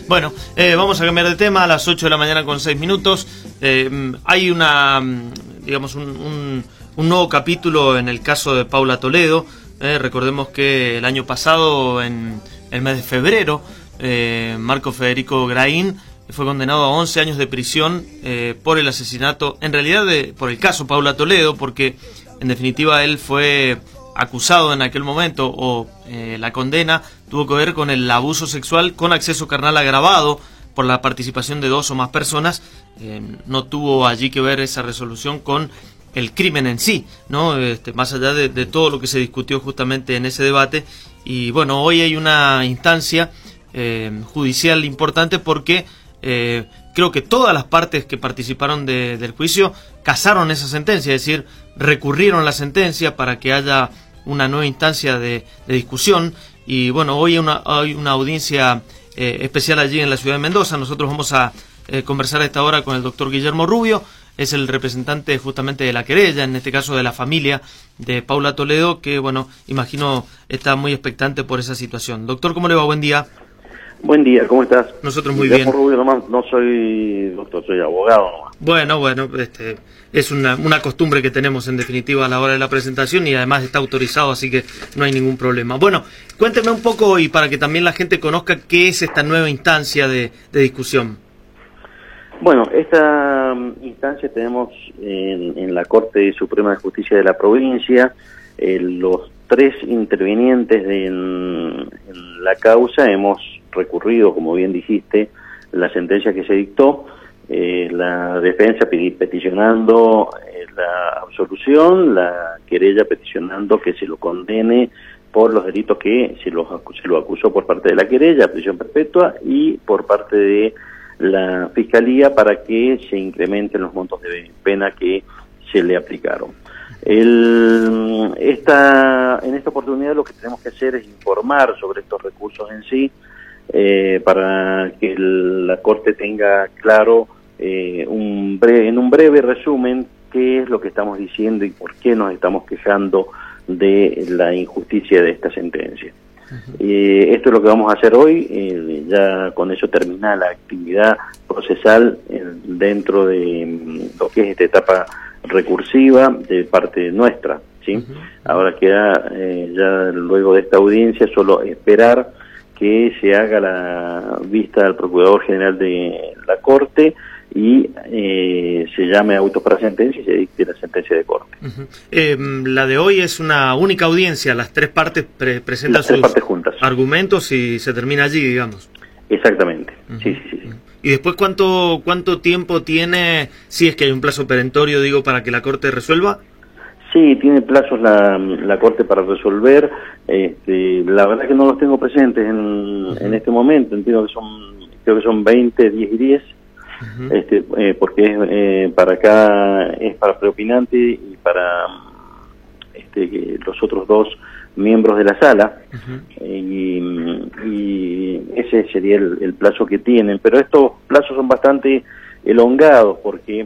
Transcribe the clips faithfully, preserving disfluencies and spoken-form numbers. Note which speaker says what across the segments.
Speaker 1: Bueno, eh, vamos a cambiar de tema a las ocho de la mañana con seis minutos. Eh, hay una, digamos, un, un, un nuevo capítulo en el caso de Paula Toledo. Eh, recordemos que el año pasado, en el mes de febrero, eh, Marco Federico Graín fue condenado a once años de prisión eh, por el asesinato, en realidad de, por el caso Paula Toledo, porque en definitiva él fue acusado en aquel momento, o eh, la condena tuvo que ver con el abuso sexual con acceso carnal agravado por la participación de dos o más personas. Eh, no tuvo allí que ver esa resolución con el crimen en sí, ¿no? Este, más allá de, de todo lo que se discutió justamente en ese debate. Y bueno, hoy hay una instancia eh, judicial importante porque eh, creo que todas las partes que participaron de, del juicio casaron esa sentencia, es decir, recurrieron la sentencia para que haya una nueva instancia de, de discusión. Y bueno, hoy hay una, hay una audiencia eh, especial allí en la ciudad de Mendoza. Nosotros vamos a eh, conversar a esta hora con el doctor Guillermo Rubio, es el representante justamente de la querella, en este caso de la familia de Paula Toledo, que bueno, imagino está muy expectante por esa situación. Doctor, ¿cómo le va? Buen día.
Speaker 2: Buen día, ¿cómo estás?
Speaker 1: Nosotros muy
Speaker 2: Guillermo
Speaker 1: bien.
Speaker 2: Rubio nomás, no soy doctor, soy abogado nomás.
Speaker 1: Bueno, bueno, este, es una, una costumbre que tenemos en definitiva a la hora de la presentación y además está autorizado, así que no hay ningún problema. Bueno, cuénteme un poco y para que también la gente conozca qué es esta nueva instancia de, de discusión.
Speaker 2: Bueno, esta instancia tenemos en, en la Corte Suprema de Justicia de la provincia, eh, los tres intervinientes de, en, en la causa hemos recurrido, como bien dijiste, la sentencia que se dictó, eh, la defensa peticionando eh, la absolución, la querella peticionando que se lo condene por los delitos que se lo, se lo acusó por parte de la querella, prisión perpetua, y por parte de la Fiscalía para que se incrementen los montos de pena que se le aplicaron. El, esta, en esta oportunidad lo que tenemos que hacer es informar sobre estos recursos en sí, eh, para que el, la Corte tenga claro eh, un breve, en un breve resumen qué es lo que estamos diciendo y por qué nos estamos quejando de la injusticia de esta sentencia. Uh-huh. Eh, esto es lo que vamos a hacer hoy, eh, ya con eso termina la actividad procesal eh, dentro de mm, lo que es esta etapa recursiva de parte nuestra, ¿sí? Uh-huh. Ahora queda eh, ya luego de esta audiencia solo esperar que se haga la vista al Procurador General de la Corte y eh, se llame auto para sentencia y se dicte la sentencia de corte. Uh-huh.
Speaker 1: Eh, la de hoy es una única audiencia, las tres partes pre presentan
Speaker 2: las tres
Speaker 1: sus
Speaker 2: partes juntas.
Speaker 1: Argumentos y se termina allí, digamos.
Speaker 2: Exactamente, uh-huh. sí, sí, sí.
Speaker 1: Uh-huh. ¿Y después cuánto cuánto tiempo tiene, si es que hay un plazo perentorio, digo, para que la Corte resuelva?
Speaker 2: Sí, tiene plazos la, la Corte para resolver. Este, la verdad que no los tengo presentes en, uh-huh. en este momento. Entiendo que son, creo que son veinte, diez y diez. Uh-huh. Este, eh, porque es, eh, para acá es para preopinante y para este, los otros dos miembros de la sala. Uh-huh. y, y ese sería el, el plazo que tienen, pero estos plazos son bastante elongados porque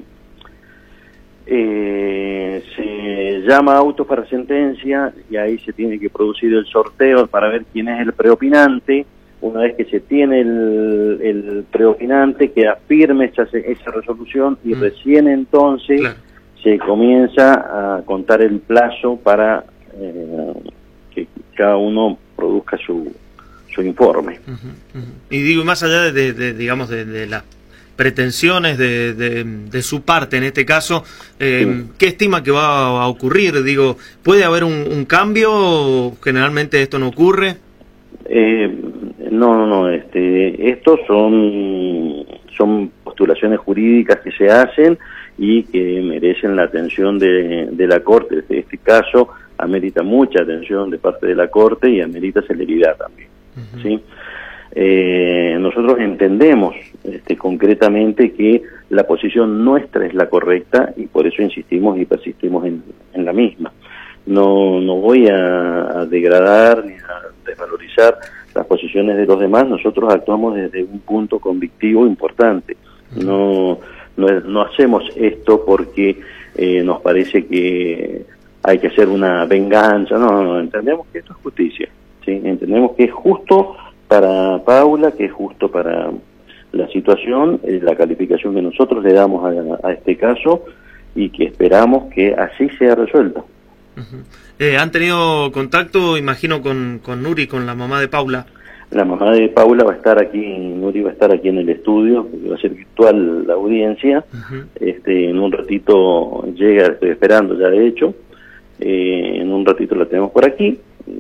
Speaker 2: eh, se llama auto para sentencia y ahí se tiene que producir el sorteo para ver quién es el preopinante. Una vez que se tiene el, el preopinante, queda firme esa, esa resolución y mm. recién entonces claro. se comienza a contar el plazo para eh, que cada uno produzca su, su informe.
Speaker 1: Uh-huh, uh-huh. Y digo, más allá de, de, de digamos, de, de las pretensiones de, de, de su parte, en este caso, eh, sí. ¿qué estima que va a ocurrir? Digo, ¿puede haber un, un cambio? Generalmente esto no ocurre.
Speaker 2: Eh, no, no, no, este, estos son, son postulaciones jurídicas que se hacen y que merecen la atención de, de la Corte. Este, este caso amerita mucha atención de parte de la Corte y amerita celeridad también, uh-huh. ¿sí? Eh, nosotros entendemos este, concretamente que la posición nuestra es la correcta y por eso insistimos y persistimos en, en la misma. No, no voy a, a degradar ni a desvalorizar las posiciones de los demás. Nosotros actuamos desde un punto convictivo importante. No, no, no hacemos esto porque eh, nos parece que hay que hacer una venganza. No, no, entendemos que esto es justicia, ¿sí? Entendemos que es justo para Paula, que es justo para la situación, eh, la calificación que nosotros le damos a, a este caso y que esperamos que así sea resuelto.
Speaker 1: Uh-huh. eh, ¿Han tenido contacto, imagino, con, con Nuri, con la mamá de Paula?
Speaker 2: La mamá de Paula va a estar aquí, Nuri va a estar aquí en el estudio, va a ser virtual la audiencia. Uh-huh. este, en un ratito llega, estoy esperando ya de hecho, eh, en un ratito la tenemos por aquí,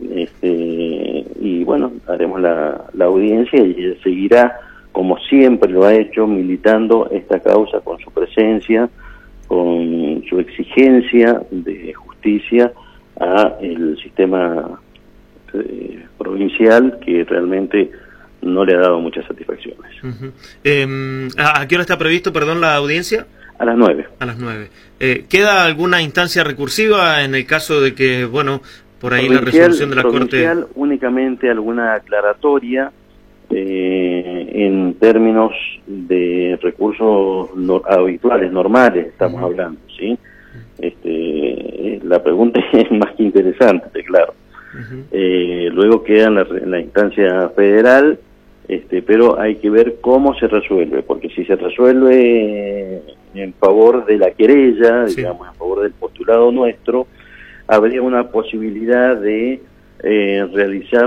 Speaker 2: este, y bueno, haremos la, la audiencia y ella seguirá, como siempre lo ha hecho, militando esta causa con su presencia, con su exigencia de justicia a el sistema eh, provincial, que realmente no le ha dado muchas satisfacciones.
Speaker 1: Uh-huh. eh, ¿A qué hora está previsto, perdón, la audiencia?
Speaker 2: A las nueve.
Speaker 1: A las nueve. Eh, ¿Queda alguna instancia recursiva en el caso de que, bueno, por ahí la resolución de la Corte?
Speaker 2: Únicamente alguna aclaratoria eh, en términos de recursos no, habituales, normales, estamos uh-huh. hablando, ¿sí? Este, la pregunta es más que interesante, claro. Uh-huh. eh, luego queda en la, en la instancia federal, este, pero hay que ver cómo se resuelve, porque si se resuelve en favor de la querella, sí. digamos, en favor del postulado nuestro, habría una posibilidad de eh, realizar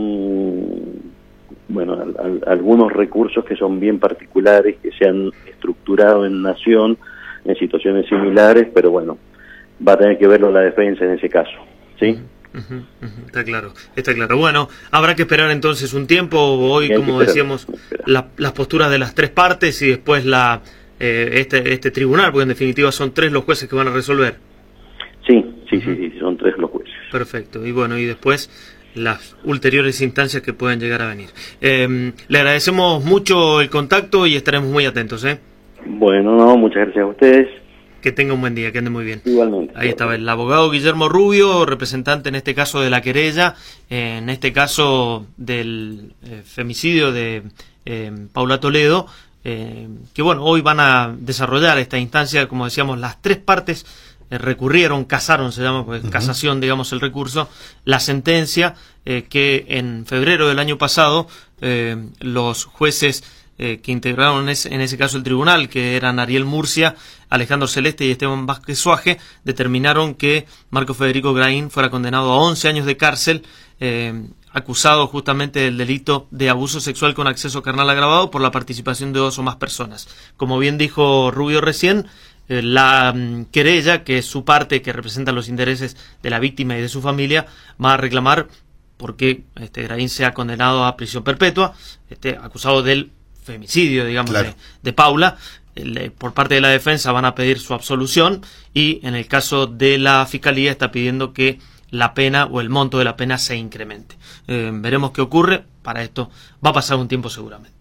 Speaker 2: un, bueno, al, al, algunos recursos que son bien particulares, que se han estructurado en nación en situaciones similares, pero bueno, va a tener que verlo la defensa en ese caso, ¿sí?
Speaker 1: Uh-huh, uh-huh, está claro, está claro. Bueno, habrá que esperar entonces un tiempo. Hoy, como decíamos, la, las posturas de las tres partes y después la eh, este este tribunal, porque en definitiva son tres los jueces que van a resolver.
Speaker 2: Sí, sí, uh-huh. sí, sí, son tres los jueces.
Speaker 1: Perfecto, y bueno, y después las ulteriores instancias que puedan llegar a venir. Eh, le agradecemos mucho el contacto y estaremos muy atentos, ¿eh?
Speaker 2: Bueno, no, muchas gracias a ustedes.
Speaker 1: Que tenga un buen día, que ande muy bien.
Speaker 2: Igualmente.
Speaker 1: Ahí estaba el abogado Guillermo Rubio, representante en este caso de la querella, en este caso del eh, femicidio de eh, Paula Toledo, eh, que bueno, hoy van a desarrollar esta instancia, como decíamos, las tres partes eh, recurrieron, casaron, se llama, pues, uh-huh. casación, digamos, el recurso, la sentencia eh, que en febrero del año pasado eh, los jueces Eh, que integraron ese, en ese caso el tribunal, que eran Ariel Murcia, Alejandro Celeste y Esteban Vázquez Suaje, determinaron que Marco Federico Graín fuera condenado a once años de cárcel, eh, acusado justamente del delito de abuso sexual con acceso carnal agravado por la participación de dos o más personas. Como bien dijo Rubio recién, eh, la um, querella, que es su parte, que representa los intereses de la víctima y de su familia, va a reclamar porque este Graín sea condenado a prisión perpetua, este acusado del femicidio, digamos, claro. de, de Paula. El, por parte de la defensa van a pedir su absolución y en el caso de la fiscalía está pidiendo que la pena o el monto de la pena se incremente. Eh, veremos qué ocurre. Para esto va a pasar un tiempo seguramente.